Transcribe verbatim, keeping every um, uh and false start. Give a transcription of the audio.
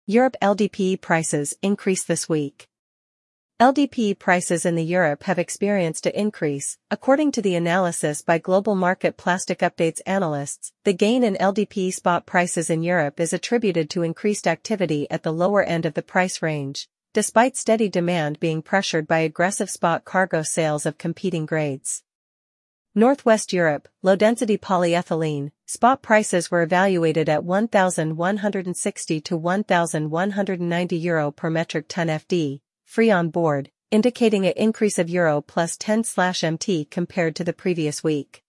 Europe L D P E prices increase this week. L D P E prices in the Europe have experienced an increase, according to the analysis by Global Market Plastic Updates analysts. The gain in L D P E spot prices in Europe is attributed to increased activity at the lower end of the price range, despite steady demand being pressured by aggressive spot cargo sales of competing grades. Northwest Europe, low-density polyethylene, spot prices were evaluated at one thousand one hundred sixty to one thousand one hundred ninety euro per metric ton F D, free on board, indicating an increase of euro plus ten slash M T compared to the previous week.